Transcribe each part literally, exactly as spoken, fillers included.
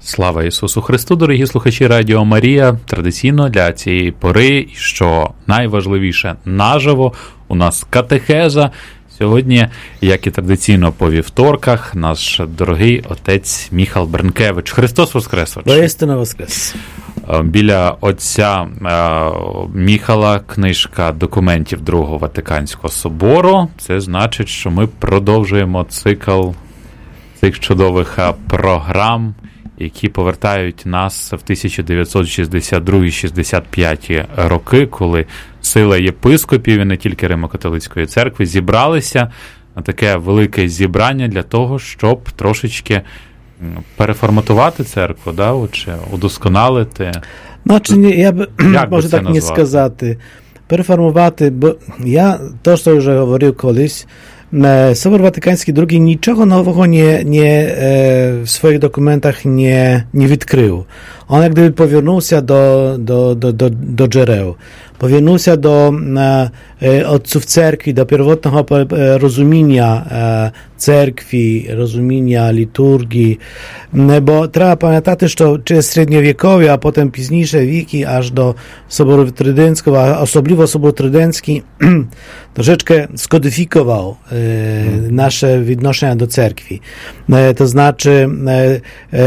Слава Ісусу Христу, дорогі слухачі Радіо Марія. Традиційно для цієї пори, що найважливіше, наживо, у нас катехеза. Сьогодні, як і традиційно по вівторках, наш дорогий отець Міхал Бернкевич. Христос Воскрес! Воістину Воскрес! Біля отця Міхала книжка документів Другого Ватиканського собору. Це значить, що ми продовжуємо цикл цих чудових програм, які повертають нас в тисяча дев'ятсот шістдесят другий - шістдесят п'ятий роки, коли сила єпископів і не тільки Римо-католицької церкви зібралися на таке велике зібрання для того, щоб трошечки переформатувати церкву, да, чи удосконалити. Значить, я б, можу так не сказати. Переформувати, бо я, то, що вже говорив колись, Собor Watykański drugi niczego nowego nie, nie, w swoich dokumentach nie, nie odkrył. On jak gdyby powiernuł się do, do, do, do, do źródeł. Powiernuł się do e, ojców cerkwi, do pierwotnego rozumienia e, cerkwi, rozumienia liturgii, bo trzeba pamiętać, że przez średniowiekowie, a potem późniejsze wieki, aż do Soboru Trydenckiego, a osobliwo Sobor Trydencki troszeczkę skodyfikował e, nasze odnoszenia do cerkwi. E, to znaczy e, e,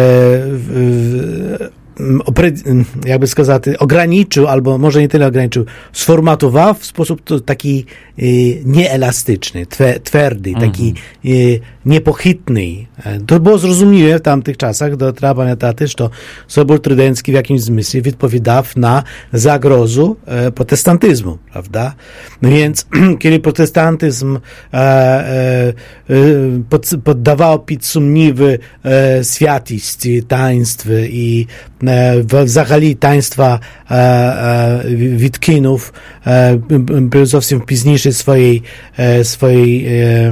w, jakby сказати, ograniczył, albo może nie tyle ograniczył, sformatował w sposób taki e, nieelastyczny, twardy, taki e, niepochytny. To było zrozumiałe w tamtych czasach, to trzeba pamiętać, że Sobór Trydencki w jakimś zmysle odpowiadał na zagrozu e, protestantyzmu, prawda? Więc kiedy protestantyzm e, e, pod, poddawał pod sumniwy e, świętości, taństw i взагалі таїнства відкинув зовсім пізніше своїй, своїй,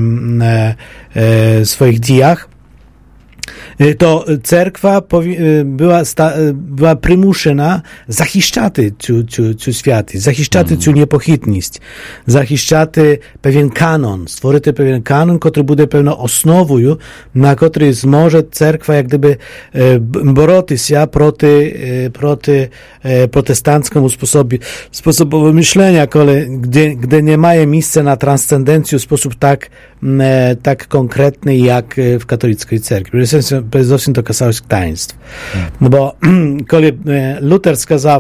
своїх діях, to cerkwa była, była przymuszona zachiszczać цю, цю, цю святість, zachiszczać mm. цю непохитність, zachiszczać pewien kanon, stworити pewien kanon, który będzie pewną osnowою, na której zmoże cerkwa jak gdyby boroti się proti, proti protestanckiemu sposobi, sposobowi myślenia, gdzie, gdzie nie ma miejsca na transcendencję w sposób tak, tak konkretny jak w katolickiej cerkwi. Zowsім to kazałość taństw. No bo kiedy Luther skazał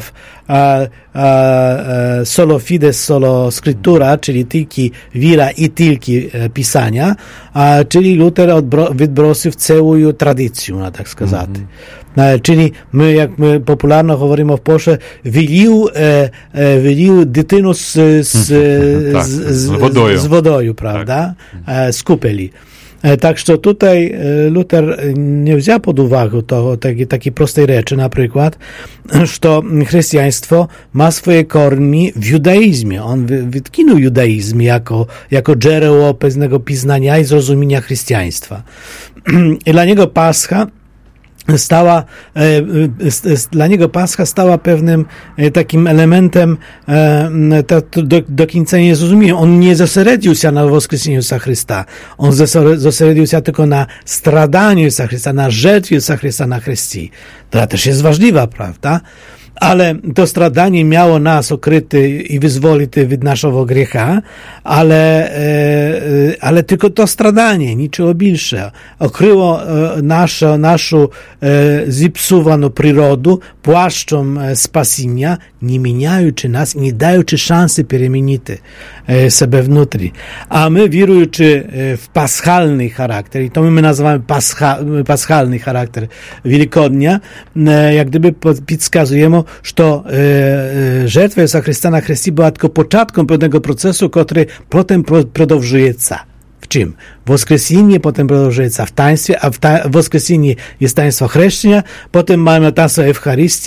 solo fides, solo scrittura, czyli tylko wiara i tylko pisania, czyli Luther odbrosił całą tradycję, na tak сказати. Mm-hmm. Czyli my, jak my popularno mówimy w Polsce, wylił, wylił dytynu z, z, tak, z, z, z wodoju, z wodoju, prawda? Tak. Z kupeli. Tak, że tutaj Luther nie wziął pod uwagę toho, takiej, takiej prostej rzeczy, na przykład, że chrześcijaństwo ma swoje korni w judaizmie. On wytkinął judaizm jako, jako źródło pewnego poznania i zrozumienia chrześcijaństwa. I dla niego Pascha stała, dla niego Pascha stała pewnym takim elementem do, do końca nie zrozumienia. On nie zosredził się na wskrzesieniu Jezusa Chrysta. On zosredził się tylko na stradaniu Jezusa Chrysta, na żertwie Jezusa Chrysta na Chrystii. To też jest ważliwa, prawda? Ale to stradanie miało nas okryty i wyzwolić od naszego grzecha, ale, ale tylko to stradanie, niczego więcej, okryło naszą, naszą zepsuwaną przyrodę płaszczem spasienia, nie zmieniając nas, nie dając szansy przemienić siebie wewnątrz. A my, wierując w paschalny charakter, i to my nazywamy pascha, paschalny charakter Wielkodnia, jak gdyby podskazujemy, że żertwa Jezusa Chrysta na Chrystii była tylko początkiem pewnego procesu, który potem продовжuje się. W czym? Woskresenie potem продовжuje się w taństwie, a w ta- woskresenie jest taństwo chrzeszczenia, potem mamy taństwo Eucharystii,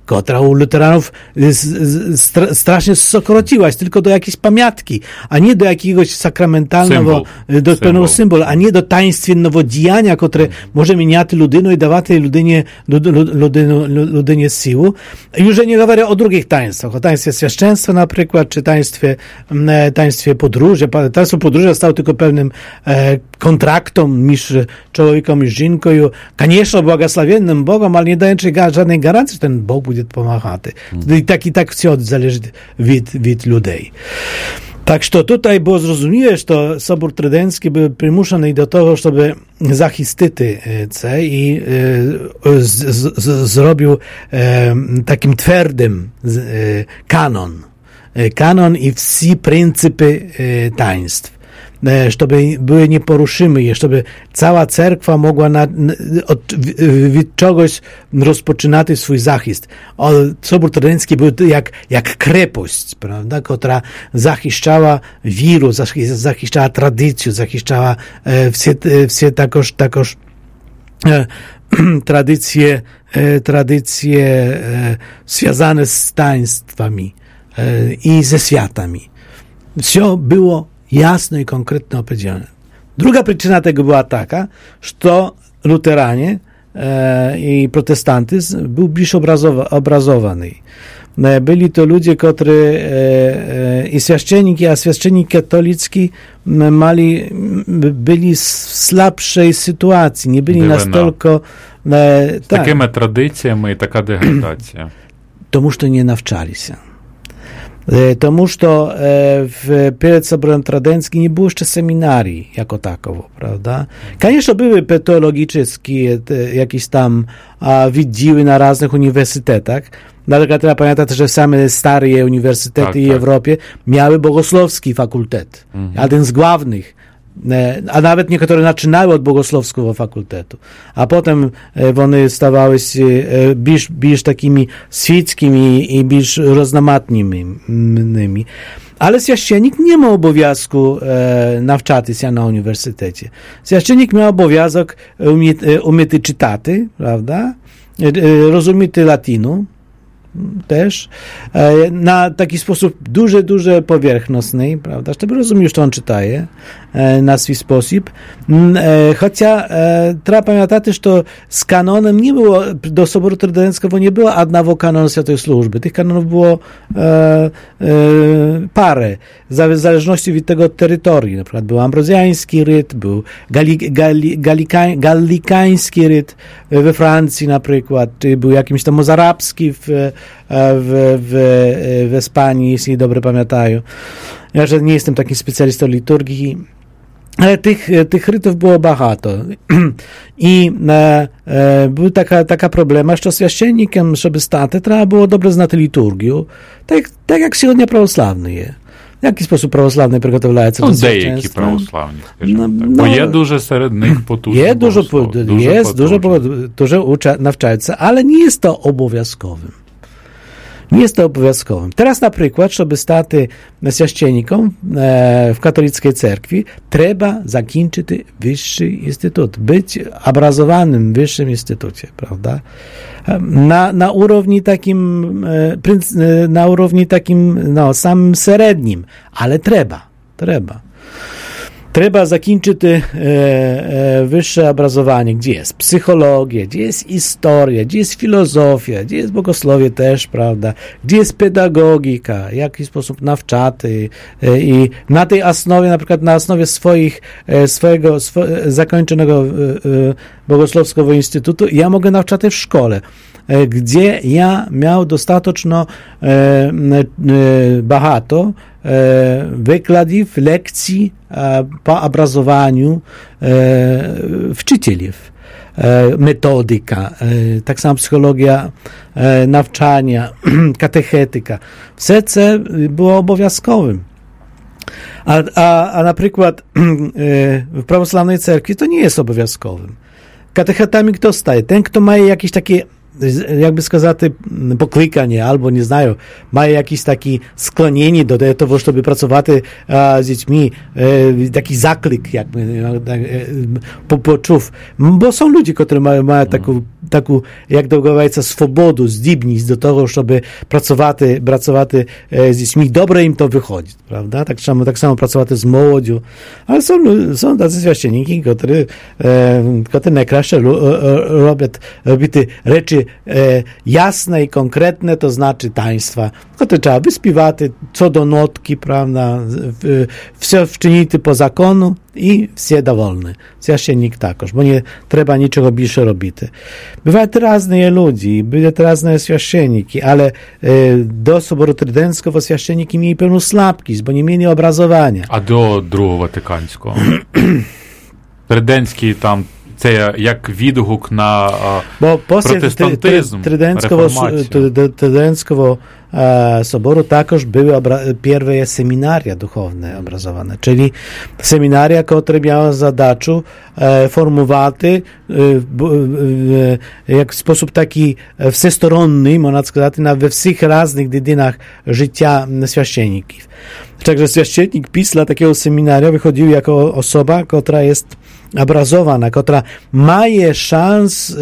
która u luteranów strasznie sokrotiłaś, tylko do jakiejś pamiątki, a nie do jakiegoś sakramentalnego, symbol. do pewnego symbolu, a nie do taństwiennego dziania, które może mieniać ludину i dawać ludynie, ludynu, ludynie siłę. Już nie mówię o drugich taństwach, o taństwie świadczeństwa na przykład, czy taństwie, taństwie podróży. Taństwo podróży stało tylko pewnym e, kontraktom między człowiekiem i żynką. Конечно, błogosławionym Bogom, ale nie dając żadnej gwarancji, że ten Bóg będzie pomagać. I tak i tak wszystko zależy od, od ludzi. Tak, że tutaj było zrozumiałe, że Sobór Trydencki był przymuszony do tego, żeby zachistyć ce i e, z, z, z, zrobił e, takim twardym e, kanon. E, kanon i wszystkie pryncypy e, taństw. Żeby były nieporuszymy, żeby cała cerkwa mogła na, od, od czegoś rozpoczynać swój zachist. Sobór Trydencki był jak, jak krepość, prawda, która zachiszczała wiru, zachiszczała tradycję, zachiszczała e, wszystkie takoż, takoż e, tradycje, e, tradycje e, związane z taństwami e, i ze światami. Wszystko było jasno i konkretnie opowiedziane. Druga przyczyna tego była taka, że luteranie e, i protestantyzm był bliżej obrazowa, obrazowany. E, byli to ludzie, którzy e, e, i święcenniki, a święcennik katolicki mali, byli w słabszej sytuacji, nie byli na stolko... E, z tak. takimi tradycjami i taka degradacja. Тому що nie nawczali się. Тому що w, przed Soborem Trydenckim nie było jeszcze seminarii jako takowo, prawda? Конечно, były teologiczne jakieś tam відділи na różnych uniwersytetach. Dlatego trzeba pamiętać, że same stare uniwersytety tak, w tak. Europie miały bogosłowski fakultet. Mhm. Jeden z głównych. A nawet niektóre zaczynały od bogosłowskiego fakultetu, a potem one stawały się biż, biż takimi świeckimi i biż różnomatnymi. Ale święcennik nie ma obowiązku e, nawczać się na uniwersytecie. Święcennik miał obowiązek umieć, umieć czytać, prawda? E, rozumieć latinu też, e, na taki sposób duży, duży powierzchowny, prawda, żeby rozumieć, co on czytaje e, na swój sposób. E, chociaż e, trzeba pamiętać, że z kanonem nie było, do Soboru Trydenckiego nie było jednego kanonu Świętej Służby. Tych kanonów było e, e, parę, w zależności od tego terytorium. Na przykład był ambrozjański ryt, był gali, gali, galikań, galikański ryt we Francji na przykład, czy był jakimś tam mozarabski w W, w, w Hiszpanii, jeśli dobrze pamiętają. Ja że nie jestem takim specjalistą liturgii, ale tych, tych rytów było bardzo. I e, e, była taka, taka problema, że święcennikiem, żeby stać, trzeba było dobrze znać liturgię, tak, tak jak сегодня prawosławny jest. W jaki sposób prawosławny przygotowujący no, do деякі православні, no, no, bo є дуже серед них потужних Jest dużo, дуже jest dużo, dużo ucza, nawczające, ale nie jest to obowiązkowym. Nie jest to obowiązkowym. Teraz na przykład, żeby stać święcennikom w katolickiej cerkwi, trzeba zakończyć wyższy instytut, być obrazowanym w wyższym instytucie, prawda? Na, na urowni takim, na urowni takim, no, samym średnim, ale trzeba, trzeba. Trzeba zakończyć e, e, wyższe obrazowanie, gdzie jest psychologia, gdzie jest historia, gdzie jest filozofia, gdzie jest bogosłowie też, prawda, gdzie jest pedagogika, w jaki sposób nawczaty e, i na tej osnowie, na przykład na osnowie swoich, e, swojego swo, zakończonego e, e, bogosłowskiego instytutu, ja mogę nawczać w szkole, e, gdzie ja miał dostateczno e, e, bahato e, wykładów, lekcji e, po obrazowaniu e, wczycielów. E, metodyka, e, tak samo psychologia e, nawczania, katechetyka. Wszystko było obowiązkowym. A, a, a na przykład e, w prawosławnej cerkwi to nie jest obowiązkowym. Katechetami kto staje? Ten, kto ma jakieś takie jakby сказати, покликання, або, не знаю, має якісь такі склонення до того, щоб працювати а, з дітьми, е, такий заклик, як ми почув. Бо są ludzie, які мають, мають таку, таку, як говориться, свободу, здібність до того, щоб працювати, працювати з дітьми. Добре їм то виходить, правда? Так само, так само працювати з молоддю. Але są, są tacy święcieniki, які, які найкраще роблять робити речі jasne i konkretne, to znaczy taństwa. No to trzeba wyspiewati co do notki, prawda, все вчинити по закону i всі довольні. Священник також, bo nie trzeba niczego bільше робити. Bywają różne ludzie, były różne święcienniki, ale do Soboru Trydenckiego święcienniki mieli pełną słabkość, bo nie mieli obrazowania. A do Другого Ватиканського? Триденський там це як відгук на Бо протестантизм, реформацію. Триденського Soboru також były pierwsze seminaria duchowne obrazowane, czyli seminaria, które miały zadачу formować jak w sposób taki wszechstronny, można сказати, we wszystkich różnych dziedzinach życia święcenników. Także święcennik pісля takiego seminaria wychodził jako osoba, która jest obrazowana, która ma szans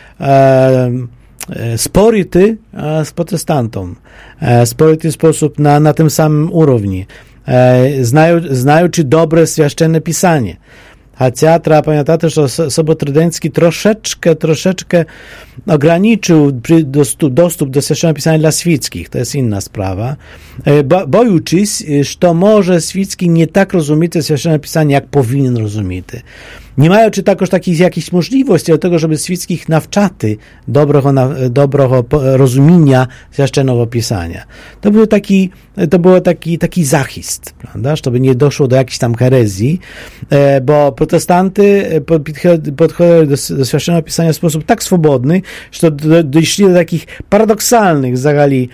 spority z protestantą. Spority w sposób na, na tym samym urowni. Znają, znaючи dobre święcenne pisanie. Хоча треба пам'ятати, що Собор Триденський трошечkę, трошечkę ograniczył dostęp, dostęp do Święcego Pisania dla świeckich. To jest inna sprawa. Bo, bojąc, że może świecki nie tak rozumieć Święcego Pisania, jak powinien rozumieć. Nie mają czy також takich jakichś możliwości do tego, żeby świeckich nawczaty dobrego, dobrego rozumienia Święcego Pisania. To był taki, to było taki, taki zachist, prawda? Żeby nie doszło do jakiejś tam herezji, bo protestanty podchodzili do, do Święcego Pisania w sposób tak swobodny, że doszli do takich paradoksalnych zagali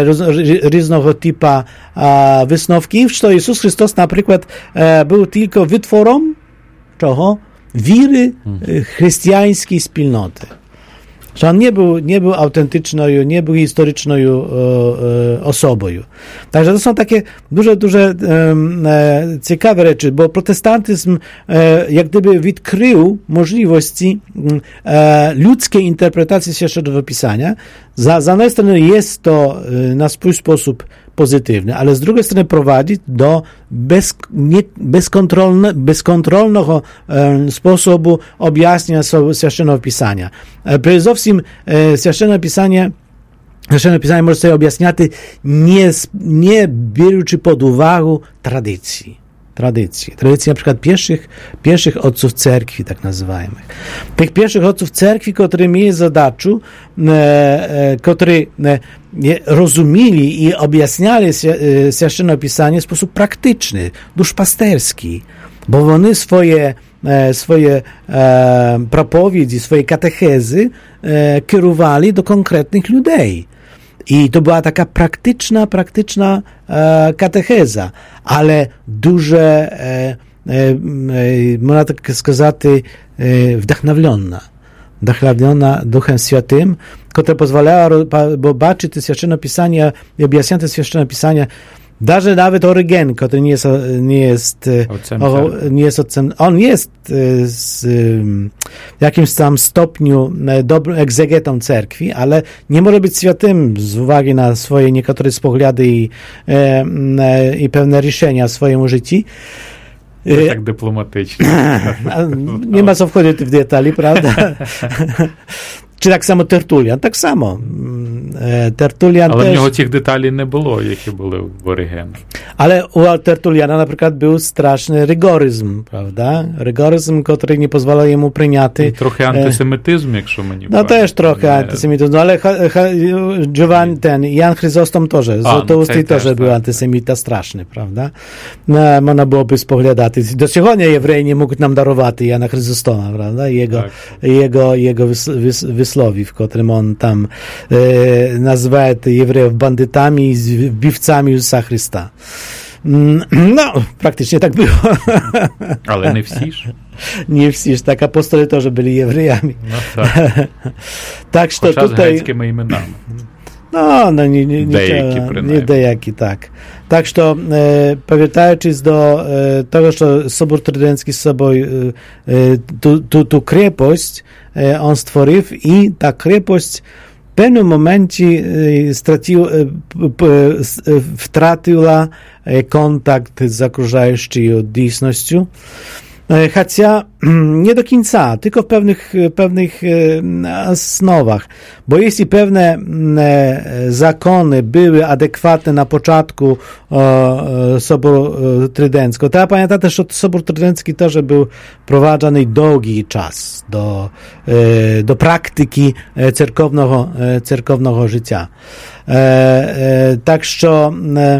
różnego typu wysnowki, że Jezus Chrystus na przykład był tylko wytworem czego? Wiry chrześcijańskiej wspólnoty. Że on nie był, nie był autentyczną, nie był historyczną e, e, osobą. Także to są takie duże, duże e, ciekawe rzeczy, bo protestantyzm e, jak gdyby odkrył możliwości e, ludzkiej interpretacji Świętego Pisania. Za, za jednej strony jest to e, na swój sposób pozytywny, ale z drugiej strony prowadzi do bez, nie, bezkontrolne, bezkontrolnego e, sposobu objaśnienia Świętego Pisania. E, przede wszystkim e, Święte Pisanie Święte Pisanie może sobie objaśniać nie, nie biorąc pod uwagę tradycji. Tradycji. Tradycji na przykład pierwszych, pierwszych ojców cerkwi, tak nazywajmy. Tych pierwszych ojców cerkwi, którzy mieli zadачу, e, e, którzy e, rozumieli i objaśniali Święte Pisanie w sposób praktyczny, duszpasterski, bo oni swoje, e, swoje e, propowiedzi, swoje katechezy e, kierowali do konkretnych ludzi. I to była taka praktyczna, praktyczna e, katecheza, ale duże, e, e, można tak сказати, e, wdachnowiona. Wdachnowiona Duchem Świętym, która pozwalała zobaczyć te Święte Pisania i objaśniać te Święte Pisania. Даже nawet Orygen, który nie jest, nie jest, o, nie jest ojcem, on jest z, w jakimś tam stopniu dobrym egzegetą cerkwi, ale nie może być świętym z uwagi na swoje niektóre spoglądy i, e, i pewne решenia w swoim życiu. To tak dyplomatycznie. Nie ma co wchodzić w detali, prawda? Czy tak samo Tertulian? Tak samo. Tertulian Але też... в нього цих деталей не було, які були в Оригена. Ale u Tertuliana na przykład był straszny rygoryzm, prawda? Rygoryzm, który nie pozwalał jemu przyjąć... I trochę antysemityzm, jakщо мені No też trochę nie... antysemityzm, ale Giovanni, ten, Jan Chryzostom też, Złotousty też był tak, antysemita straszny, prawda? No, można byłoby spoglądać. Do сьогодні євреї nie mógł nam darować Jana Chryzostoma, prawda? I jego, tak. jego, jego wys, wys, wysłowi, w którym on tam e, nazywa Jewreów bandytami i wbivcami Jezusa Chrysta. No, praktycznie tak było. Ale nie всі ж. Nie всі, так апостоли теж були євреями. No tak. Так що Хоча тут... з грецькими іменами. No, no nie, nie, nie, Деякі, nie принаймні. деякі, так. Так що, е, повертаючись до е, того, що Собор Триденський з собою е, ту, ту, ту крепость е, он створив, і та крепость в певному моменті е, стратив, е, п, е, втратила е, контакт з окружаючою дійсністю. Chociaż nie do końca, tylko w pewnych, pewnych osnowach, bo jeśli pewne zakony były adekwatne na początku Soboru Trydenckiego, to ja pamiętam też, że Sobór Trydencki też był prowadzony długi czas do, do praktyki cerkownego, cerkownego życia. Tak, że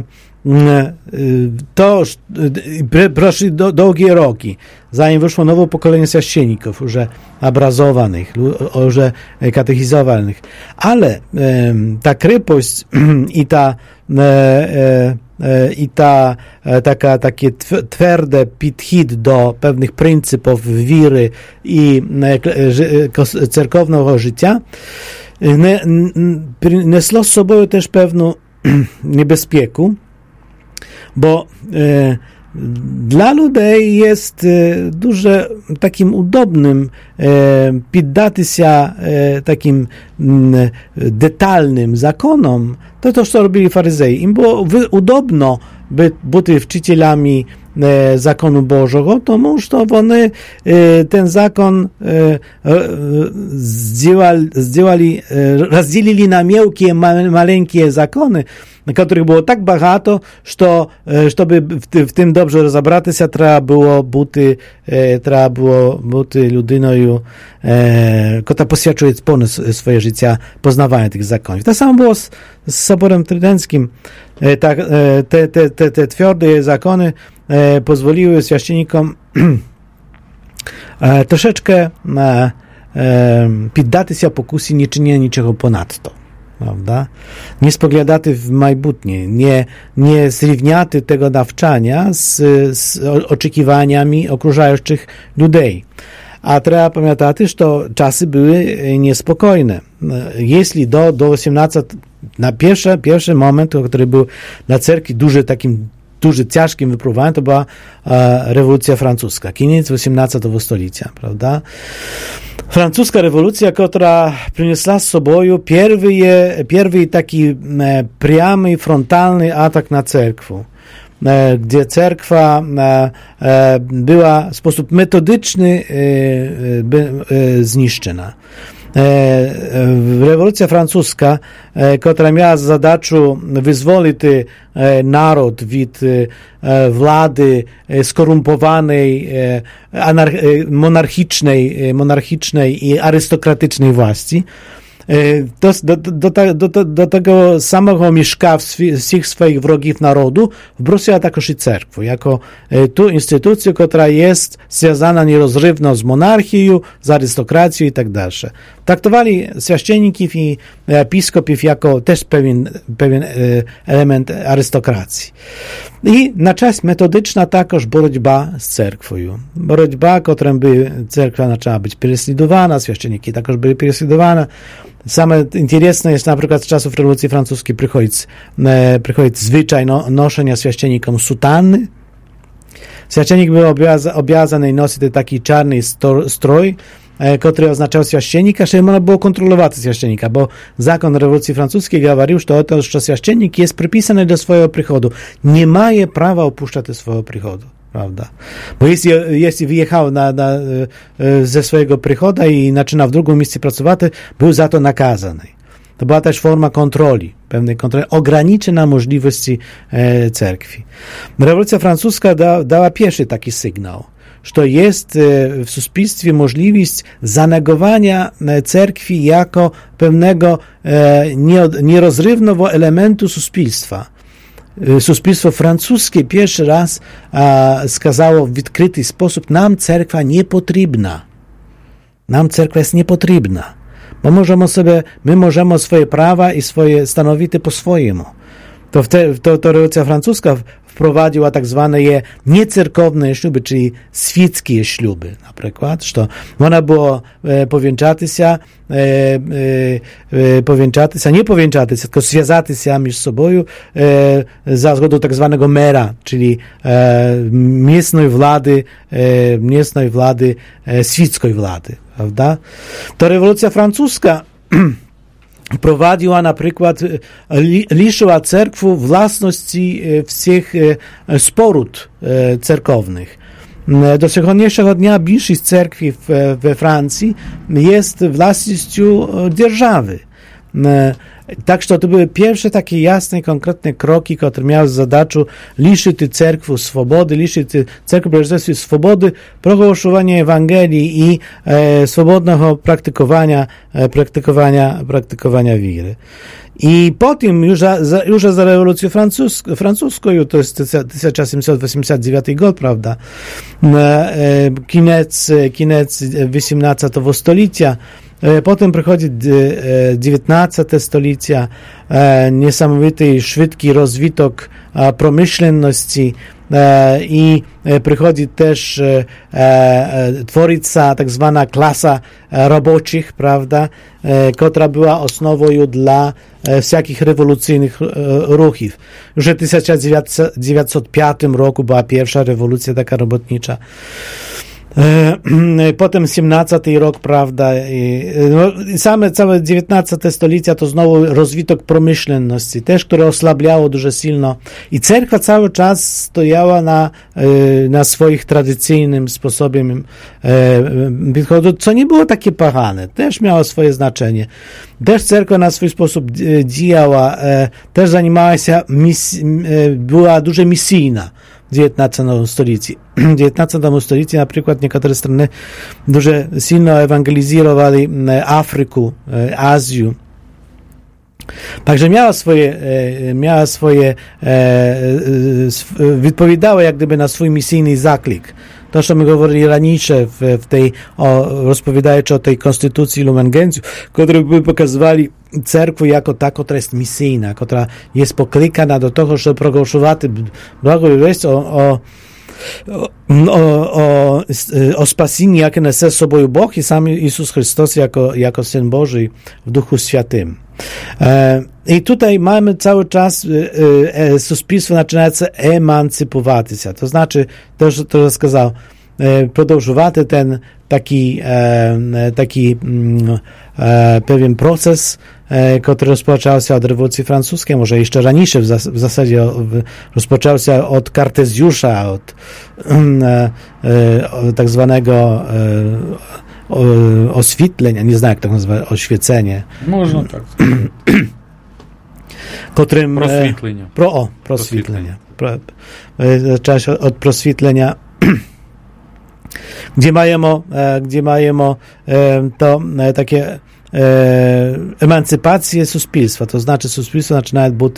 to proszli do, długie roki, zanim wyszło nowe pokolenie święcenników, już obrazowanych, już katechizowanych. Ale e, ta krypość i ta e, e, i ta e, taka, takie twarde підхід do pewnych pryncypów wiry i e, cerkownego życia ne, nesło z sobą też pewną niebezpiekę, bo e, dla ludzi jest e, дуже takim udobnym e, poddać się e, takim m, detalnym zakonom, to to, co robili faryzei. Im było wy, udobno by, być wczycielami e, zakonu Bożego, to mąż to one e, ten zakon e, e, zdziałali, zdziałali, e, rozdzielili na miałkie, ma, maleńkie zakony, których było tak багато, że żeby w, w tym dobrze rozebrać się, trzeba było buty, e, trzeba było buty ludynoju, e, która poświadczuje swoje życie poznawania tych zakonów. To samo było z, z Soborem Trydenckim. E, tak, e, te, te, te, te twarde zakony e, pozwoliły święcennikom e, troszeczkę e, e, poddać się pokusie nie czynienia niczego ponadto. Prawda? Nie spoglądaty w majbutnie, nie, nie zrówniaty tego nawczania z, z oczekiwaniami okrużających ludzi. A trzeba pamiętać, że to czasy były niespokojne. Jeśli do, do osiemnastego, na pierwszy, pierwszy moment, który był dla cerkwi duży takim duży, ciężkim wypróbowaniem, to była e, rewolucja francuska, koniec osiemnastego stulecia, prawda? Francuska rewolucja, która przyniosła z sobą pierwszy, pierwszy taki e, priamy, frontalny atak na cerkwę, e, gdzie cerkwa e, e, była w sposób metodyczny e, e, zniszczona. Rewolucja francuska, która miała za zadaczu wyzwolić naród od władzy skorumpowanej, monarchicznej, monarchicznej i arystokratycznej właści, do, do, do, do, do tego samego mieszka wszystkich swoich wrogów narodu wbrosła także i cerkwu, jako tu instytucję, która jest związana nierozrywno z monarchią, z arystokracją i tak dalej. Traktowali święcenników i episkopów jako też pewien, pewien element arystokracji. I na czas metodyczna także borotьба z cerkwą. Borotьба, którą by cerkwa zaczęła być prześladowana, święcenniki także byli prześladowane. Same interesne jest na przykład z czasów rewolucji francuskiej przychodzić, e, przychodzić zwyczaj no, noszenia święcennikom sutanny. Święcennik był obiaz- obiazany nosić taki czarny sto- strój, e, który oznaczał święcennika, że można było kontrolować święcennika, bo zakon rewolucji francuskiej mówił, że to, że święcennik jest przypisany do swojego przychodu. Nie ma prawa opuszczać swojego przychodu. Prawda? Bo jeśli, jeśli wyjechał na, na, ze swojego przychodu i zaczyna w drugim miejscu pracować, był za to nakazany. To była też forma kontroli, pewnej kontroli, ograniczona możliwości e, cerkwi. Rewolucja francuska da, dała pierwszy taki sygnał, że jest e, w społeczeństwie możliwość zanegowania cerkwi jako pewnego e, nie, nierozrywnego elementu społeczeństwa. Społeczeństwo francuskie pierwszy raz a, skazało w odkryty sposób, nam cerkwa niepotrzebna. Nam cerkwa jest niepotrzebna. Bo możemy sobie, my możemy swoje prawa i swoje stanowity po swojemu. to, wtedy, to, to rewolucja francuska wprowadziła tak zwane je niecerkowne śluby, czyli świeckie śluby, na przykład, że ona było e, powieńczatyся, e, e, powieńczatyся, nie powieńczatyся, tylko związatyся między sobą e, za zgodą tak zwanego mera, czyli e, miejsnej władzy, e, miejsnej władzy, e, świeckiej władzy, prawda? To rewolucja francuska prowadziła na przykład, liczyła cerkwu własności wszystkich sporut cerkownych. Do dzisiejszego dnia większość cerkwi we Francji jest własnością dzierżawy. Tak, że to były pierwsze takie jasne, konkretne kroki, które miały zadачу liczyć cerkwu swobody, liczyć cerkwu przede swobody, progłoszenia Ewangelii i e, swobodnego praktykowania, e, praktykowania, praktykowania wiry. I potem, już za, już za rewolucją francuską, francuską, to jest tysiąc siedemset osiemdziesiąty dziewiąty rok, prawda, e, koniec, koniec osiemnastego stulecia, potem przychodzi dziewiętnaste stulecie, niesamowity, szybki rozwitok przemyślności i przychodzi też tworzyca tak zwana klasa roboczych, prawda, która była osnową dla wszelkich rewolucyjnych ruchów. Już w tysiąc dziewięćset piątym roku była pierwsza rewolucja taka robotnicza. Potem siedemnasty rok, prawda, i, no, same całe dziewiętnaste stulecie to znowu rozwitok przemyślności, też, które oslabiało dużo silno i cerkwa cały czas stojała na, na swoich tradycyjnym sposobie wychodu, co nie było takie pachane, też miało swoje znaczenie. Też cerkwa na swój sposób działała, też zajmowała się, mis, była dużo misyjna. W dziewiętnastym stuleciu. W dziewiętnastym stuleciu na przykład niektóre strony dużo silno ewangelizowali Afrykę, Azję. Także miała swoje, miała swoje, wypowiadała jak gdyby na swój misyjny zaklik. To, co my mówili raniejsze w, w tej, o, rozpowiadając o tej konstytucji Lumen Gentium, które by pokazywali cerkwu jako ta, która jest misyjna, która jest poklikana do tego, żeby progłoszować błagą wieść o, o, o, o, o spasieniu, jakie nese sobą Bóg i sam Jezus Chrystus jako, jako Syn Boży w Duchu Świętym. I tutaj mamy cały czas suspilstwo zaczynające emancypować się. To znaczy, to, że to сказав, продовжувати ten taki, taki pewien proces, który rozpoczął się od rewolucji francuskiej, może jeszcze raniejsze w, zas w zasadzie rozpoczął się od Kartezjusza, od tak zwanego oświetlenia, nie znam jak to nazywa, oświecenie. Można tak. Którym, proswietlenia. Pro, o, proswietlenia. Pro, zaczęło się od proswietlenia, gdzie mają, gdzie mają to takie emancypację suspilstwa, to znaczy suspilstwo zaczynają być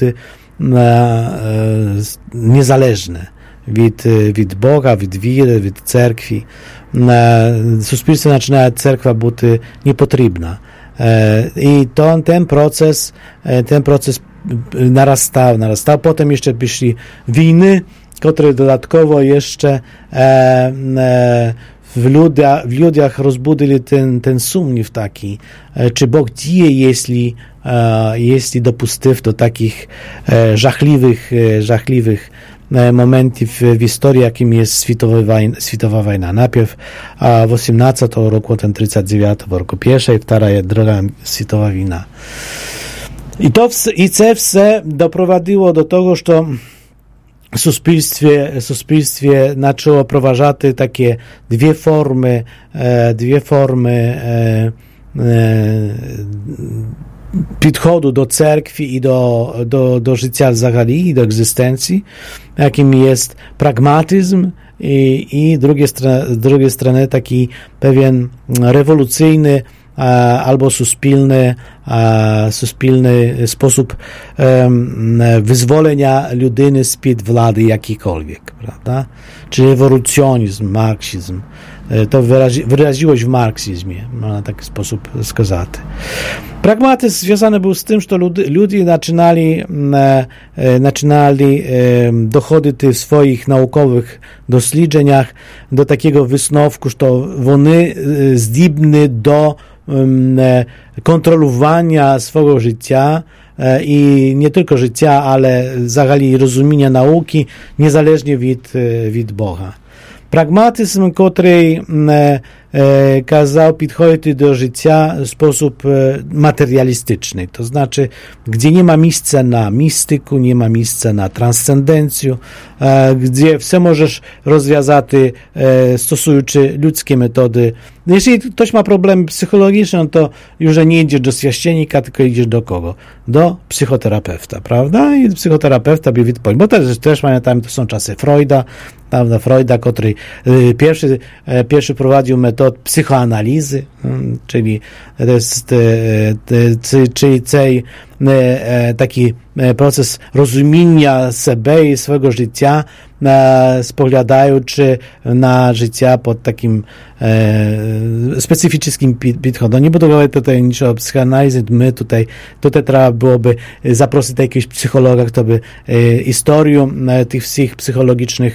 niezależne від, від Boga, від віри, від церкви. Суспільство починає церква бути непотрібна. I to, ten proces, ten proces narastał, narastał. Potem jeszcze przyszli wojny, które dodatkowo jeszcze e, e, w, ludia, w ludziach rozbudzili ten, ten sumniw taki, e, czy Bóg dzieje, jeśli, e, jeśli dopuścił do takich e, żachliwych, e, żachliwych momentów w historii, jakim jest światowa wojna. Światowa wojna. Najpierw a w osiemnastym roku, ten trzydziestym dziewiątym roku, pierwsza i druga, druga światowa wojna. I to i to все doprowadziło do tego, że suspilstwie, suspilstwie zaczęło prowadzić takie dwie formy, e, dwie formy e, e, podchodu do cerkwi i do, do, do życia zagali i do egzystencji, jakim jest pragmatyzm i, i drugie z drugiej strony taki pewien rewolucyjny a, albo suspilny, a, suspilny sposób um, wyzwolenia ludyny spod władzy jakiejkolwiek, prawda? Czy ewolucjonizm, marksizm. to wyrazi, wyraziłość w marksizmie, można taki sposób сказати. Pragmatyzm związany był z tym, że ludy, ludzie zaczynali, e, zaczynali e, dochodzić w swoich naukowych doświadczeniach do takiego wysновku, że one zdібні do e, kontrolowania swojego życia e, i nie tylko życia, ale zagali rozumienia nauki, niezależnie od, od Boga. Pragmatyzm, który e, e, kazał podchodzić do życia w sposób e, materialistyczny, to znaczy, gdzie nie ma miejsca na mistyku, nie ma miejsca na transcendencję, e, gdzie wszystko możesz rozwiązać e, stosując ludzkie metody. Jeśli ktoś ma problem psychologiczny, to już nie idziesz do święcennika, tylko idziesz do kogo? Do psychoterapeuta, prawda? I psychoterapeuta by odpowiedział, bo też, też pamiętam, to są czasy Freuda, prawda, Freuda, który y, pierwszy, y, pierwszy prowadził metod psychoanalizy, y, czyli to jest, y, y, czyli tej, y, y, taki y, proces rozumienia siebie i swojego życia, y, spoglądając na życie pod takim y, specyficznym podchodem. Nie będę mówić tutaj nic o psychoanalizy, my tutaj, tutaj trzeba byłoby zaprosić jakiegoś psychologa, kto by y, historię y, tych wszystkich psychologicznych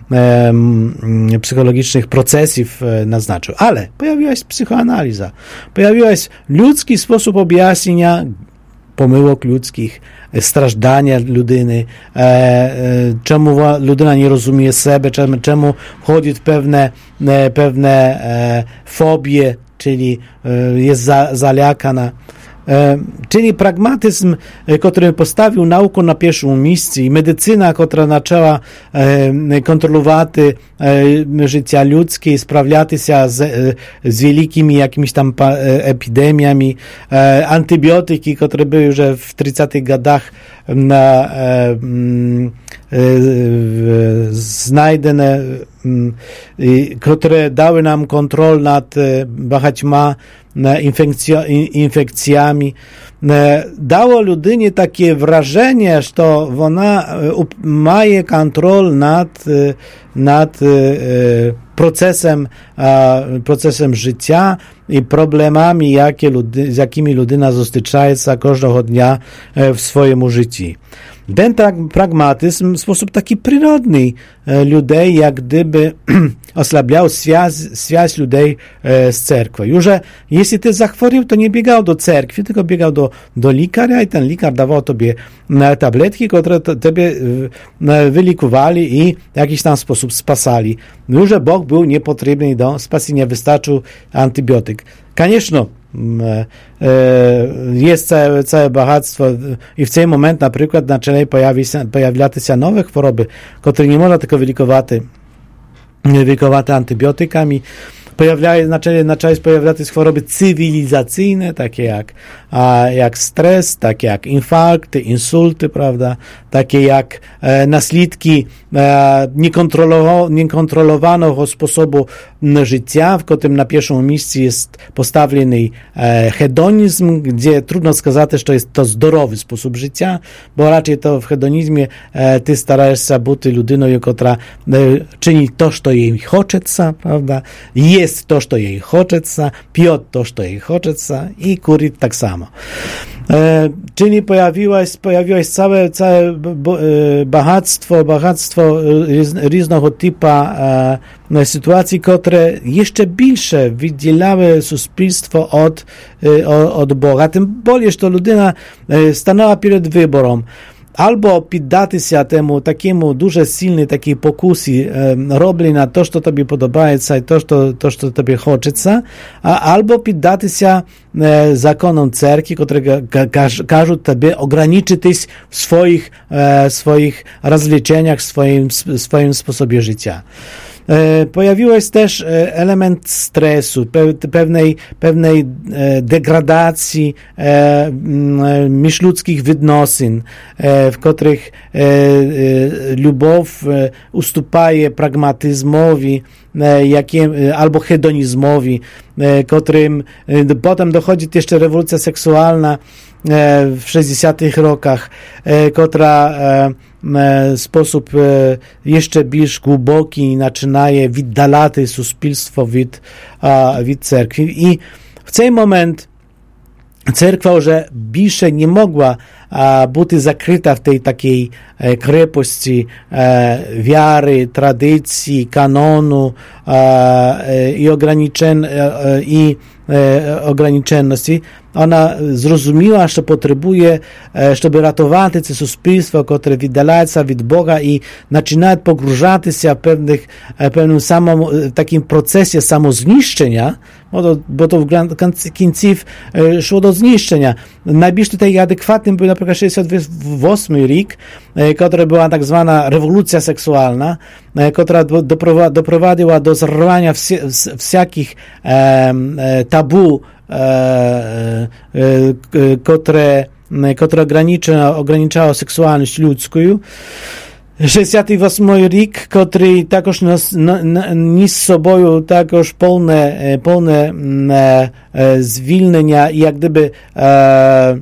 psychologicznych procesów naznaczył. Ale pojawiła się psychoanaliza. Pojawiła się ludzki sposób objaśnienia pomyłek ludzkich, strażdania ludyny, e, e, czemu ludyna nie rozumie siebie, czemu, czemu wchodzi w pewne, e, pewne e, fobie, czyli e, jest za, zalякana. E, czyli pragmatyzm, który postawił naukę na pierwszym miejscu i medycyna, która zaczęła e, kontrolować e, życie ludzkie i sprawiać się z, e, z wielkimi jakimiś tam pa, e, epidemiami, e, antybiotyki, które były już w trzydziestych latach na, e, e, znajdzione, e, które dały nam kontrolę nad e, bahatьма infekcjami, dało ludynie takie wrażenie, że ona ma kontrolę nad, nad procesem, procesem życia i problemami, jakie ludy, z jakimi ludyna zostyczaje się każdego dnia w swoim życiu. Ten pragmatyzm w sposób taki przyrodny ludzi, jak gdyby oslabiał związek ludzi z cerkwią. Już, że jeśli ty zachworił, to nie biegał do cerkwi, tylko biegał do, do lekarza i ten lekarz dawał tobie tabletki, które tobie wylikowali i w jakiś tam sposób spasali. Już, że Bóg był niepotrzebny do spasienia, wystarczył antybiotyk. Конечно, jest całe, całe bogactwo i w ten moment na przykład zaczęły pojawiać się nowe choroby, które nie można tylko wylikować wylikować antybiotykami. Pojawiają, zaczęły, zaczęły pojawiać się choroby cywilizacyjne, takie jak, a, jak stres, takie jak infarkty, insulty, prawda, takie jak e, naslідki e, niekontrolowa, niekontrolowanego sposobu życia, w którym na pierwszym miejscu jest postawiony e, hedonizm, gdzie trudno сказать, że to jest to zdrowy sposób życia, bo raczej to w hedonizmie e, ty starasz się być ludyną, która e, czyni to, co jej хочется, prawda, jest to, co jej хочется, pije to, co jej хочется i kuri tak samo. E, czyli pojawiło się, pojawiło się całe, całe bo, e, bogactwo, bogactwo różnego typu e, sytuacji, które jeszcze większe wydzielały społeczeństwo od, e, od Boga. Tym bardziej, że ludyna e, stanęła przed wyborem. Albo poddati się temu takiemu duże silnej takiej pokusy, e, robili na to, co tobie podoba się i to, co, to, co tobie хочется, a albo poddati się e, zakonom cerkwi, które każą tobie ograniczyć w swoich, e, swoich rozliczeniach, w swoim, swoim sposobie życia. Pojawił się też element stresu, pewnej, pewnej degradacji międzyludzkich odnosin, w których lubow ustupaje pragmatyzmowi, jakim, albo hedonizmowi, którym potem dochodzi jeszcze rewolucja seksualna, w sześćdziesiątych rokach, która w sposób jeszcze bardziej głęboki zaczynaje oddalać suspilstwo od, od cerkwi. I w ten moment cerkwa już więcej nie mogła być zakryta w tej takiej krepości wiary, tradycji, kanonu i ograniczeń i ograniczoności. Ona zrozumiała, że potrzebuje, żeby ratować to społeczeństwo, które oddala się od Boga i zaczyna pogrużać się w pewnych, pewnym samym takim procesie samozniszczenia, bo to, bo to w końcu szło do zniszczenia. Najbliżej tutaj adekwatnym był na przykład sześćdziesiąty ósmy rok, która była tak zwana rewolucja seksualna, która doprowadziła do zerwania wszelkich tabu, które, które ogranicza, ograniczało seksualność ludzką. sześćdziesiąty ósmy rok, który takoż niósł z sobą takoż pełne, pełne zwilnienia i jak gdyby e,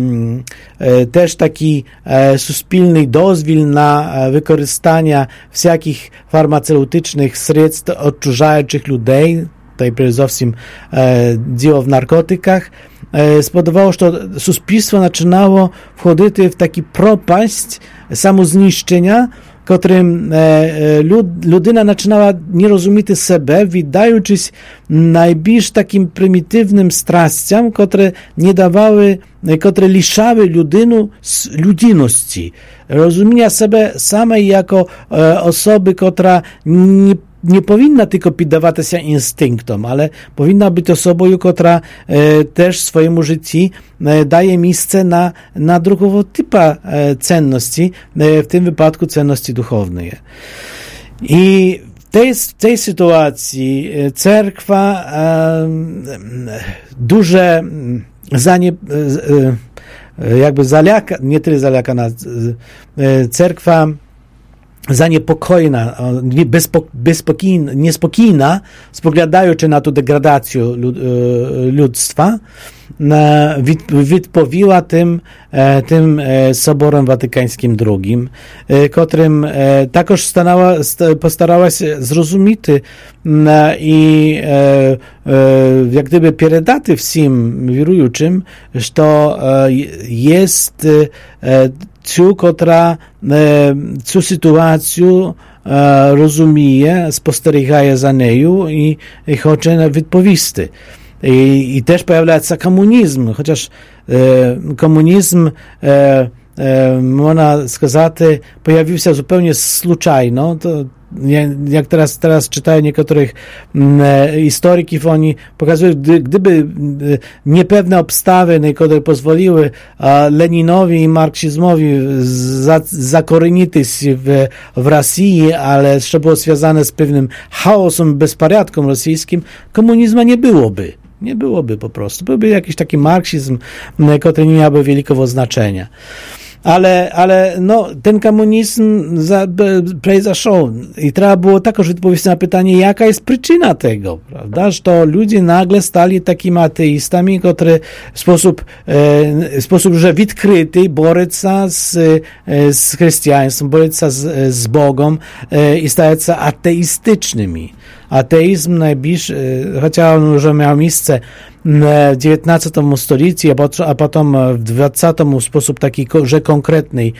e, też taki e, suspilny dozwil na wykorzystanie wszelkich farmaceutycznych środków odchudzających ludzi, tutaj przede wszystkim e, dzieło w narkotykach, e, spowodowało, że społeczeństwo zaczynało wchodzić w taki propaść samozniszczenia, którym e, lud, ludyna zaczynała nie rozumieć siebie, wydając najbliżej takim prymitywnym strasciom, które nie dawały, które liszały ludynu z ludziności. Rozumienia siebie samej jako e, osoby, która nie nie powinna tylko poddawać się instynktom, ale powinna być osobą, która e, też swojemu życiu e, daje miejsce na, na drugiego typu e, cenności, e, w tym wypadku cenności duchowne. I w tej, w tej sytuacji cerkwa e, duże zanie, e, jakby zaliaka, nie tyle zaliakana, e, cerkwa zaniepokojona, bezpokojna, niespokojna, spoglądając na tę degradację ludztwa, wypowiedziała tym, tym Soborem Watykańskim drugim, którym takoż stanęła, postarała się zrozumieć i jak gdyby przekazać wszystkim wierującym, że to jest ci, która tę sytuację rozumie, spostrzegaje za nią i, i chce wypowiedzieć. I, I też pojawia się komunizm, chociaż e, komunizm, e, e, można сказać, pojawił się zupełnie случайно. To, jak teraz, teraz czytają niektórych e, historyków, oni pokazują, gdy, gdyby nie pewne obstawy, które pozwoliły e, Leninowi i marksizmowi za, zakorenić się w, w Rosji, ale jeszcze było związane z pewnym chaosem, bezporządkiem rosyjskim, komunizmu nie byłoby. Nie byłoby po prostu. Byłby jakiś taki marksizm, który nie miałby wielkiego znaczenia. Ale, ale no, ten komunizm произошел i trzeba było takoż odpowiedzieć na pytanie, jaka jest przyczyna tego, prawda, że to ludzie nagle stali takimi ateistami, które w sposób, e, w sposób że odkryty borą się z, z chrześcijaństwem, borą się z, z Bogiem e, i stają się ateistycznymi. Ateizm najbliższy, chociaż on już miał miejsce w dziewiętnastym stuleciu, a potem w dwudziestym w sposób taki, że konkretny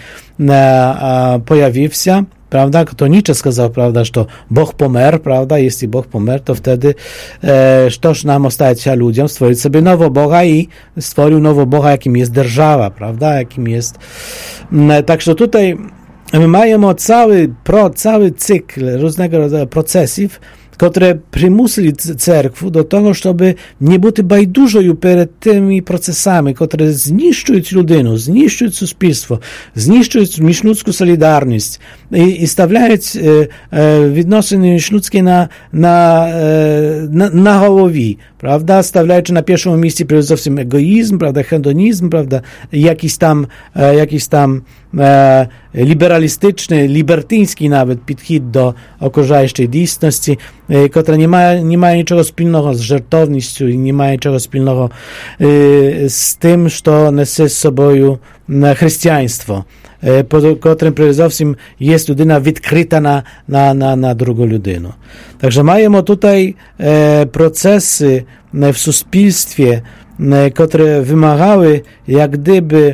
pojawił się, prawda, kto Nietzsche сказал, prawda, że to Bóg pomerł, prawda, jeśli Bóg pomerł, to wtedy e, toż nam ostać się ludziom stworzyć sobie nowego Boga i stworzył nowego Boga, jakim jest держава, prawda, jakim jest. Także tutaj my mamy cały, pro, cały cykl różnego rodzaju procesów, które przymusili cerkwu do tego, żeby nie być bajdużą przed tymi procesami, które zniszczują ludzinę, zniszczują społeczeństwo, zniszczują międzyludzką solidarność i, i stawiają e, e, odnosiiny międzyludzkie na, na, e, na, na głowie. prawda, stawiaючи na pierwszym miejscu przede wszystkim egoizm, prawda, hedonizm, prawda, jakiś tam, e, jakiś tam e, liberalistyczny, libertyński nawet підхід do окружаючої дійсності, e, która nie ma, nie ma niczego wspólnego z żartownością i nie ma niczego wspólnego e, z tym, co niesie z sobą chrześcijaństwo, e, po którym przede wszystkim jest ludyna відкрита na, na, na, na drugą ludynę. Także mamy tutaj e, procesy w suspilstwie, które wymagały jak gdyby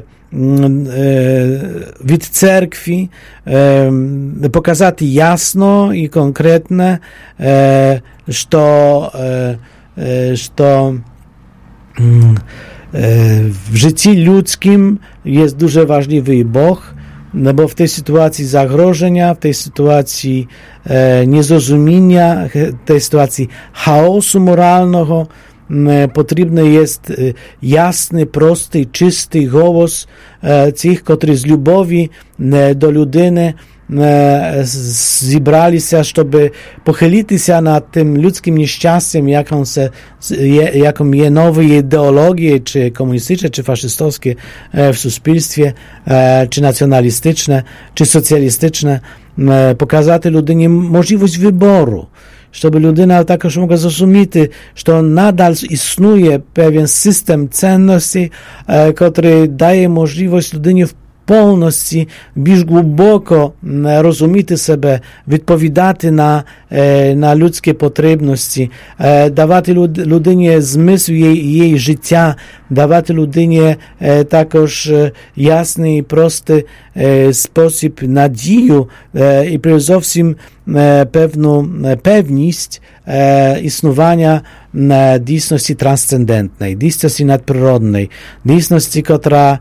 від церкви показати ясно і конкретно, що, що w życiu ludzkim jest dużo ważliwy Bóg, no bo w tej sytuacji zagrożenia, w tej sytuacji e, niezrozumienia, w tej sytuacji chaosu moralnego e, potrzebny jest e, jasny, prosty, czysty głos e, tych, którzy z lubowi e, do ludyny zібрали się, żeby pochylić się nad tym ludzkim nieszczęściem, jaką, se, jaką je nowe ideologie, czy komunistyczne, czy faszystowskie w społeczeństwie, czy nacjonalistyczne, czy socjalistyczne, pokazać ludynie możliwość wyboru, żeby ludyna також mogła zrozumieć, że nadal istnieje pewien system cenności, który daje możliwość ludynie w повності, більш глибоко розуміти себе, відповідати на, на людські потребності, давати людині змисл її, її життя, давати людині також ясний і простий спосіб надію і передусім певну певність існування дійсності трансцендентної, дійсності надприродної, дійсності, котра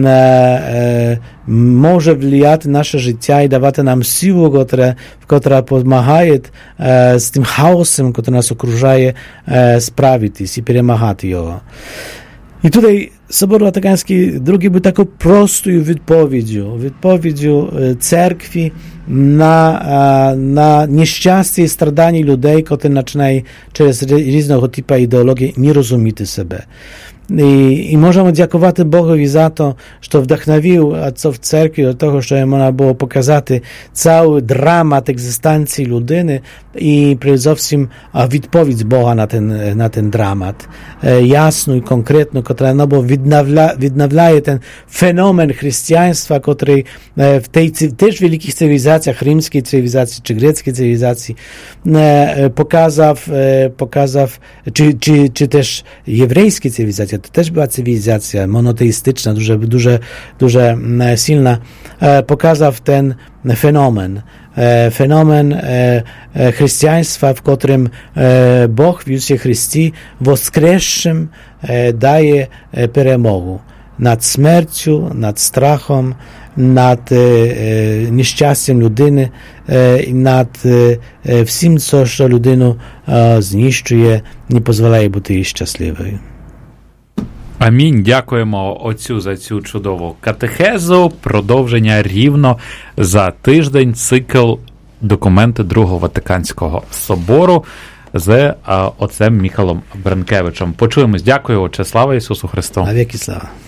może wpływać na nasze życie i dawać nam siłę, która, która pomaga z tym chaosem, który nas okruża, sprawić i przemagać go. I tutaj Sobór Watykański drugi był taką prostą odpowiedzią, odpowiedzią cerkwi na, na nieszczęście i stradanie ludzi, którzy zaczynają przez różnego typu ideologię nie rozumieć siebie. I, i możemy dziękować Bogowi za to, że wdохновил отцов церкви do tego, że można było pokazać cały dramat egzystencji ludyny i przede wszystkim odpowiedź Boga na ten, na ten dramat. Jasno i konkretno, która no bo відновляє ten fenomen chrześcijaństwa, który w tej też wielkich cywilizacjach, rzymskiej cywilizacji czy greckiej cywilizacji pokazał, pokazał czy, czy, czy też hebrejskiej cywilizacji. To też była cywilizacja monoteistyczna, duże, duże, duże, silna, pokazał ten fenomen. Fenomen chrześcijaństwa, w którym Bóg w Jezusie Chrystusie woskreszczym daje перемогу nad śmiercią, nad strachem, nad nieszczęściem ludyny i nad wszystkim, co ludynę zniszczuje, nie pozwala jej być szczęśliwej. Амінь. Дякуємо отцю за цю чудову катехезу. Продовження рівно за тиждень цикл «Документи Другого Ватиканського собору» з отцем Міхалом Бренкевичем. Почуємось. Дякую, отче. Слава Ісусу Христу. Навіки слава.